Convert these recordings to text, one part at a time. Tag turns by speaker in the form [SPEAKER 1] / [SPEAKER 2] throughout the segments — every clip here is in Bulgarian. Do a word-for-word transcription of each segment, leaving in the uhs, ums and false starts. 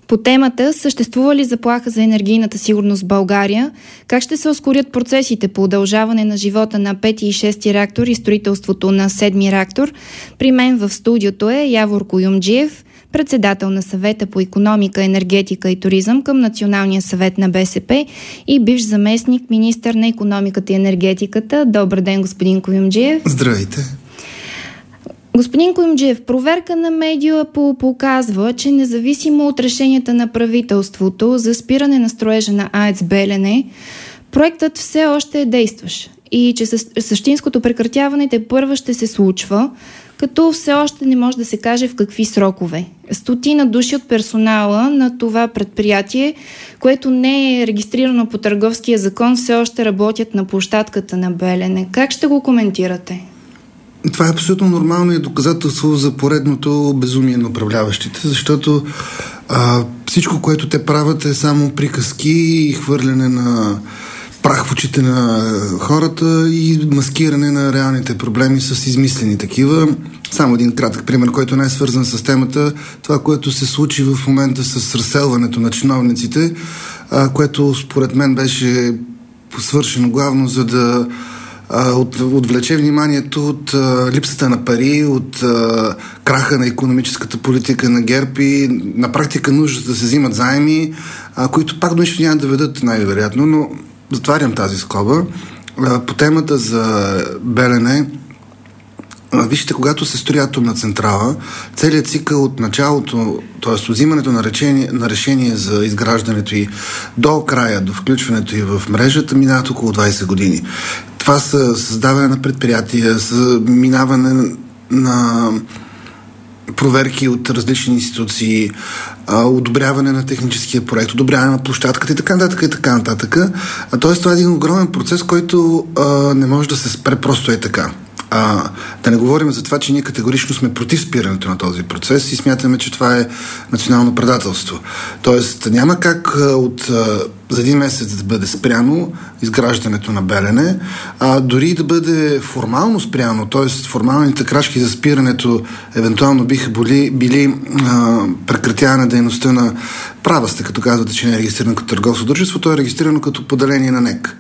[SPEAKER 1] По темата съществува ли заплаха за енергийната сигурност в България, как ще се ускорят процесите по удължаване на живота на пети и шести реактор и строителството на седми реактор, при мен в студиото е Явор Куюмджиев, председател на Съвета по икономика, енергетика и туризъм към Националния съвет на БСП и бивш заместник министър на икономиката и енергетиката. Добър ден, господин Куюмджиев.
[SPEAKER 2] Здравейте.
[SPEAKER 1] Господин Куюмджиев, проверка на Медиапул показва, че независимо от решенията на правителството за спиране на строежа на АЕЦ Белене, проектът все още е действащ и че същинското прекратяване тепърва ще се случва, като все още не може да се каже в какви срокове. Стотина души от персонала на това предприятие, което не е регистрирано по търговския закон, все още работят на площадката на Белене. Как ще го коментирате?
[SPEAKER 2] Това е абсолютно нормално и доказателство за поредното безумие на управляващите, защото а, всичко, което те правят, е само приказки и хвърляне на прах в очите на хората и маскиране на реалните проблеми с измислени такива. Само един кратък пример, който не е свързан с темата. Това, което се случи в момента с разселването на чиновниците, а, което според мен беше свършено главно, за да От, отвлече вниманието от а, липсата на пари, от а, краха на икономическата политика на ГЕРБ и на практика нужда да се взимат заеми, а, които пак до нищо няма да ведат най-вероятно, но затварям тази скоба. А, по темата за Белене, а, вижте, когато се строи атомна централа, целият цикъл от началото, т.е. от взимането на решение, на решение за изграждането и до края, до включването и в мрежата, минават около двайсет години. Това са създаване на предприятия, са минаване на проверки от различни институции, одобряване на техническия проект, одобряване на площадката и така нататък и така нататък. Тоест, това е един огромен процес, който а, не може да се спре просто е така. А, да не говорим за това, че ние категорично сме против спирането на този процес и смятаме, че това е национално предателство. Тоест, няма как а, от, а, за един месец да бъде спряно изграждането на Белене, а дори да бъде формално спряно, т.е. формалните крачки за спирането евентуално биха били, били а, прекратяване на дейността на права сте, като казвате, че не е регистрирано като търговско дружество, то е регистрирано като поделение на НЕК.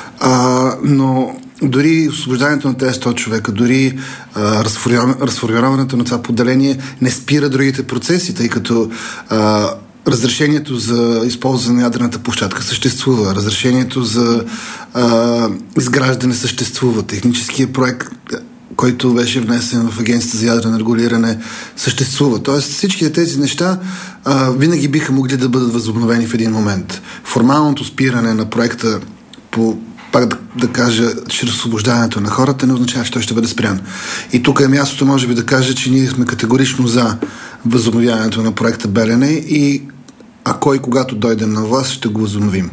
[SPEAKER 2] А, но дори освобождането на тези сто човека, дори а, разформироването на това поделение не спира другите процеси, тъй като а, разрешението за използване на ядрената площадка съществува, разрешението за а, изграждане съществува, техническия проект, който беше внесен в Агенцията за ядрено регулиране, съществува. Тоест всички тези неща а, винаги биха могли да бъдат възобновени в един момент. Формалното спиране на проекта по пак да, да кажа, чрез освобождаването на хората не означава, че той ще бъде спрян. И тук е мястото, може би, да кажа, че ние сме категорично за възобновяването на проекта Белене и ако и когато дойдем на власт, ще го възобновим.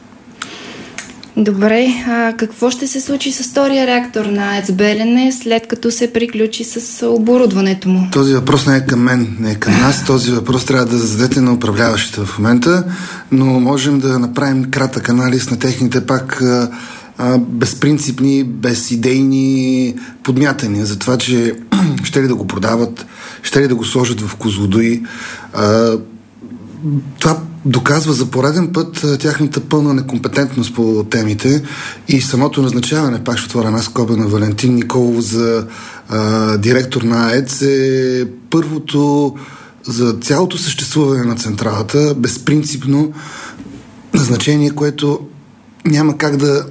[SPEAKER 1] Добре, а какво ще се случи с втория реактор на АЕЦ Белене, след като се приключи с оборудването му?
[SPEAKER 2] Този въпрос не е към мен, не е към нас. Този въпрос трябва да зададете на управляващите в момента, но можем да направим кратък анализ на техните пак а, а, безпринципни, безидейни подмятания за това, че ще ли да го продават, ще ли да го сложат в Козлодуй. А, това доказва за пореден път тяхната пълна некомпетентност по темите и самото назначаване, пак ще отворя една скоба, на Валентин Николов за а, директор на АЕЦ е първото за цялото съществуване на централата безпринципно назначение, което няма как да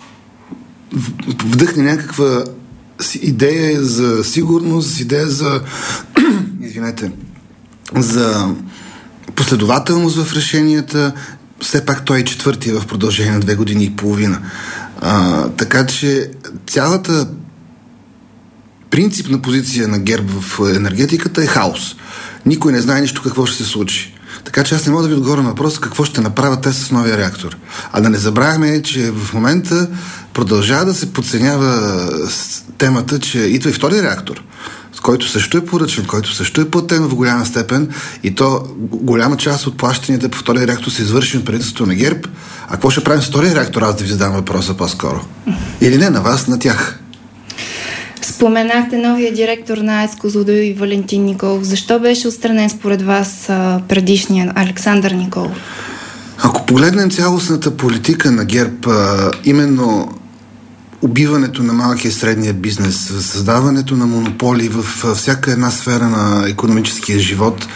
[SPEAKER 2] вдъхне някаква идея за сигурност, идея за извинете, за последователност в решенията. Все пак той е четвъртия в продължение на две години и половина. А, така че цялата принципна позиция на ГЕРБ в енергетиката е хаос. Никой не знае нищо какво ще се случи. Така че аз не мога да ви отговоря на въпроса какво ще направят те с новия реактор. А да не забравяме, че в момента продължава да се подценява темата, че идва и втори реактор, който също е поръчен, който също е платен в голяма степен и то голяма част от плащанията по втория реактор се извърши от правителството на ГЕРБ. А какво ще правим с втория реактор? Аз да ви задам въпроса по-скоро. Или не, на вас, на тях.
[SPEAKER 1] Споменахте новия директор на АЕЦ Козлодуй Валентин Николов. Защо беше отстранен според вас предишния Александър Николов?
[SPEAKER 2] Ако погледнем цялостната политика на ГЕРБ, именно убиването на малкия и средния бизнес, създаването на монополи в всяка една сфера на икономическия живот,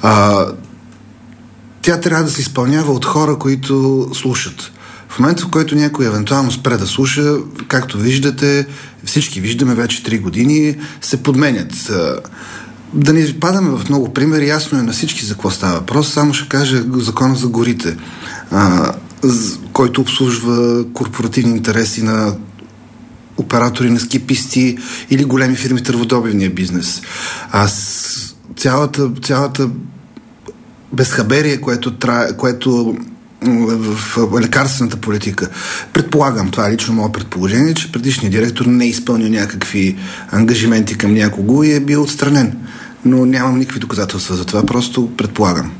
[SPEAKER 2] тя трябва да се изпълнява от хора, които слушат. В момента, в който някой евентуално спре да слуша, както виждате, всички виждаме вече три години, се подменят. Да не падаме в много примери, ясно е на всички за какво става въпрос, само ще кажа закона за горите, който обслужва корпоративни интереси на оператори на ски писти или големи фирми в търводобивния бизнес. А цялата, цялата безхаберие, което, тра... което в лекарствената политика. Предполагам, това е лично мое предположение, че предишният директор не е изпълнил някакви ангажименти към някого и е бил отстранен. Но нямам никакви доказателства за това, просто предполагам.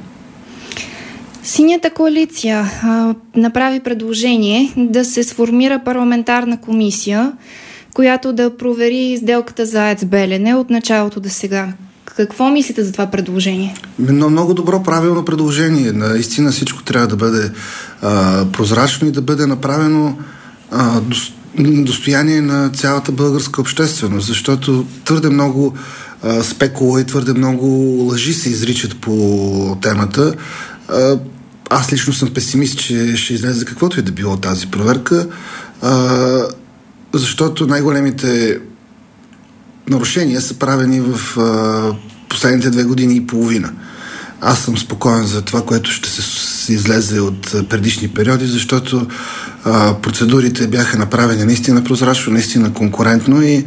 [SPEAKER 1] Синята коалиция а, направи предложение да се сформира парламентарна комисия, която да провери сделката за АЕЦ Белене от началото до сега. Какво мислите за това предложение?
[SPEAKER 2] Но много добро, правилно предложение. Наистина всичко трябва да бъде а, прозрачно и да бъде направено а, достояние на цялата българска общественост, защото твърде много а, спекула и твърде много лъжи се изричат по темата. А, аз лично съм песимист, че ще излезе каквото и да било тази проверка, а, защото най-големите нарушения са правени в а, последните две години и половина. Аз съм спокоен за това, което ще се, се излезе от а, предишни периоди, защото а, процедурите бяха направени наистина прозрачно, наистина конкурентно и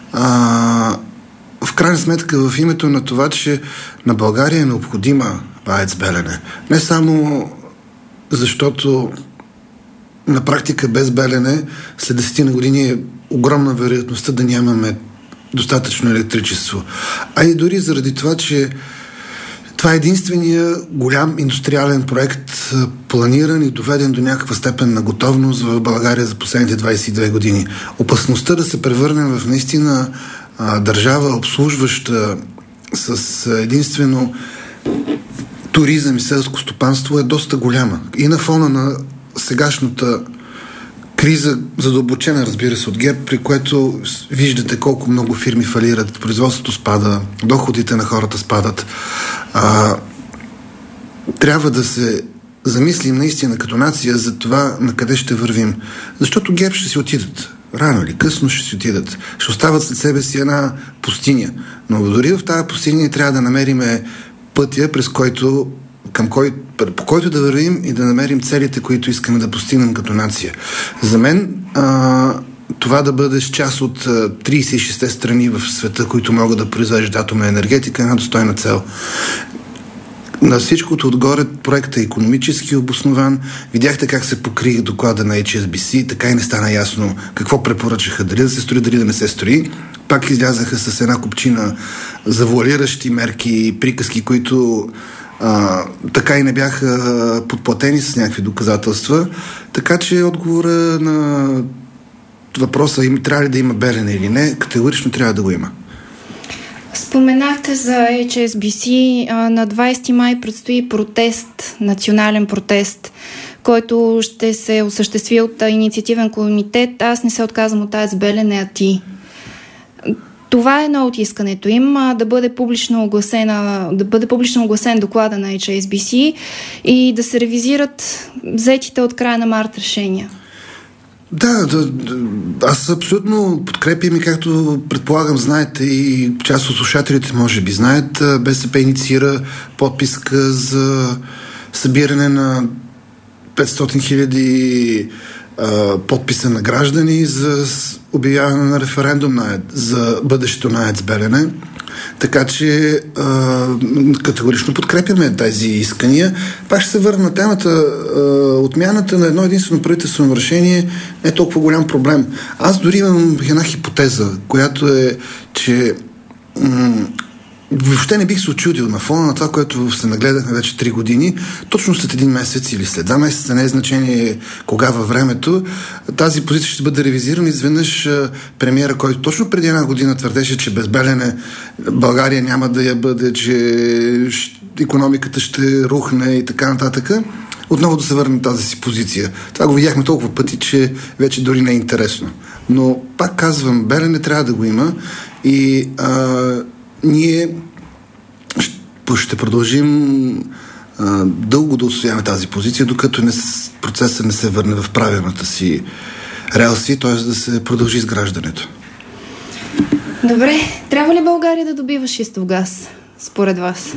[SPEAKER 2] а, в крайна сметка в името на това, че на България е необходима АЕЦ Белене. Не само защото на практика без Белене след десет години е огромна вероятността да нямаме достатъчно електричество. А и дори заради това, че това е единствения голям индустриален проект, планиран и доведен до някаква степен на готовност в България за последните двадесет и две години. Опасността да се превърнем в наистина а, държава, обслужваща с единствено туризъм и селско стопанство е доста голяма. И на фона на сегашната криза, задълбочена, разбира се, от ГЕРБ, при което виждате колко много фирми фалират, производството спада, доходите на хората спадат. А, трябва да се замислим наистина като нация за това на къде ще вървим. Защото ГЕРБ ще си отидат. Рано или късно ще си отидат. Ще остават след себе си една пустиня. Но дори в тази пустиня трябва да намерим пътя, през който, към кой, по който да вървим и да намерим целите, които искаме да постигнем като нация. За мен а, това да бъдеш част от тридесет и шест страни в света, които могат да произвеждат атомна енергетика, е една достойна цел. На всичкото отгоре проектът е икономически обоснован. Видяхте как се покри доклада на Ейч Ес Би Си, така и не стана ясно какво препоръчаха, дали да се строи, дали да не се строи. Пак излязаха с една купчина завуалиращи мерки и приказки, които а, така и не бяха подплатени с някакви доказателства. Така че отговора на въпроса им трябва ли да има Белене или не, категорично трябва да го има.
[SPEAKER 1] Споменахте за Ейч Ес Би Си. На двадесети май предстои протест, национален протест, който ще се осъществи от инициативен комитет. Аз не се отказвам от АЕЦ Белене, а ти. Това е едно от искането им, да бъде публично огласена, да бъде публично огласен доклада на Ейч Ес Би Си и да се ревизират взетите от края на март решения.
[SPEAKER 2] Да, да, аз абсолютно подкрепям и както предполагам знаете и част от слушателите може би знаят, БСП инициира подписка за събиране на петстотин хиляди подписа на граждани за обявяване на референдум на, за бъдещето на АЕЦ Белене. Така че а, категорично подкрепяме тези искания. Пак ще се върна на темата. А, отмяната на едно единствено правителствено решение не е толкова голям проблем. Аз дори имам една хипотеза, която е, че м- въобще не бих се очудил на фона на това, което се нагледахме вече три години, точно след един месец или след два месеца, не е значение кога във времето, тази позиция ще бъде ревизирана. Изведнъж премиера, който точно преди една година твърдеше, че без Белене България няма да я бъде, че икономиката ще рухне и така нататък, отново да се върне тази си позиция. Това го видяхме толкова пъти, че вече дори не е интересно. Но пак казвам, Белене трябва да го има и а, ние ще продължим а, дълго да отстояваме тази позиция, докато не, процесът не се върне в правилната си релси, т.е. да се продължи изграждането.
[SPEAKER 1] Добре, трябва ли България да добива шистов газ, според вас?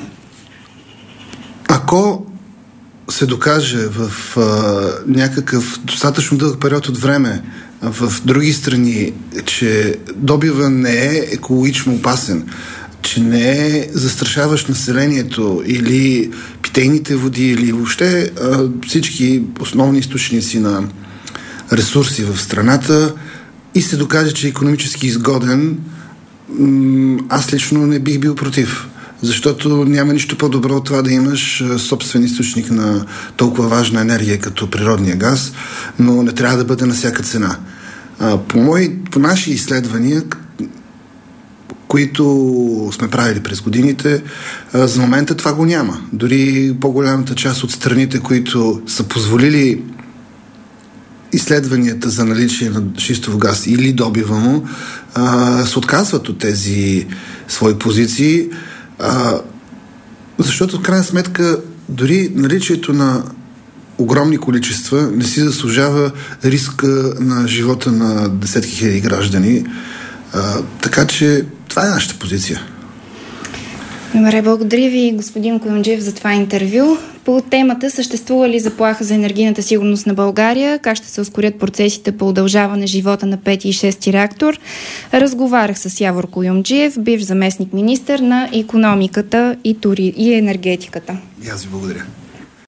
[SPEAKER 2] Ако се докаже в а, някакъв достатъчно дълъг период от време в други страни, че добива не е екологично опасен, че не е застрашаващ населението или питейните води, или въобще а, всички основни източници на ресурси в страната и се докаже, че е икономически изгоден, м- аз лично не бих бил против. Защото няма нищо по-добро от това да имаш собствен източник на толкова важна енергия като природния газ, но не трябва да бъде на всяка цена. А, по, мои, по наши изследвания, които сме правили през годините, а, за момента това го няма. Дори по-голямата част от страните, които са позволили изследванията за наличие на шистов газ или добива му, а, се отказват от тези свои позиции, а, защото в крайна сметка дори наличието на огромни количества не си заслужава риска на живота на десетки хиляди граждани. А, така че това е нашата позиция.
[SPEAKER 1] Добре, благодаря ви, господин Куюмджиев, за това интервю. По темата съществува ли заплаха за енергийната сигурност на България, как ще се ускорят процесите по удължаване живота на пети и шести реактор, разговарях с Явор Куюмджиев, бивш заместник министър на икономиката и, тури... и енергетиката.
[SPEAKER 2] И аз ви благодаря.